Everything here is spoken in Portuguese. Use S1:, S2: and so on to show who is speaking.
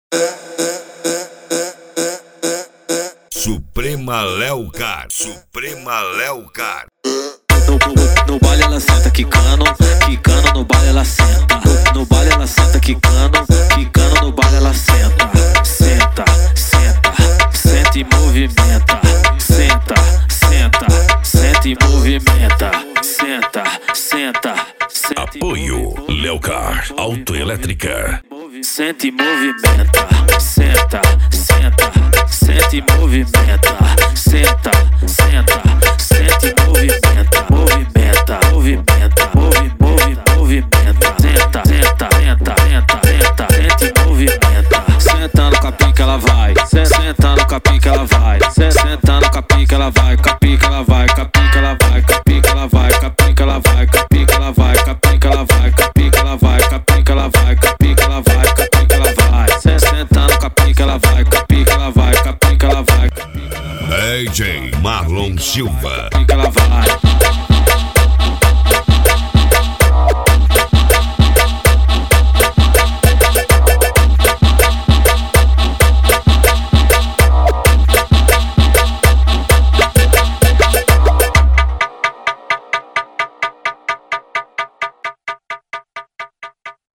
S1: Suprema Léocar, Suprema Léocar.
S2: No baile ela senta quicando, quicando no baile ela senta. No baile ela senta quicando, quicando no baile ela senta. Senta, senta, senta e movimenta. Senta, senta, senta e movimenta. Senta, senta, senta.
S1: Apoio Léocar Autoelétrica.
S2: Senta e movimenta. Senta, senta, senta e movimenta. Senta, senta, senta e movimenta. Movimenta, movimenta, movimenta. Senta, senta, senta, senta, senta, senta e movimenta. Senta no capim que ela vai. Senta no capim que ela vai. Senta no capim que ela vai. Capim que ela vai, capim que ela vai, capim que ela vai, capim que ela vai, capim que ela vai, capim que ela vai, capim que ela vai, capim que ela vai, capim que ela vai, capim que ela vai. Senta no capim que ela vai, capim que ela vai, capim que ela vai.
S1: DJ Marlon Silva.
S2: Capim que ela vai.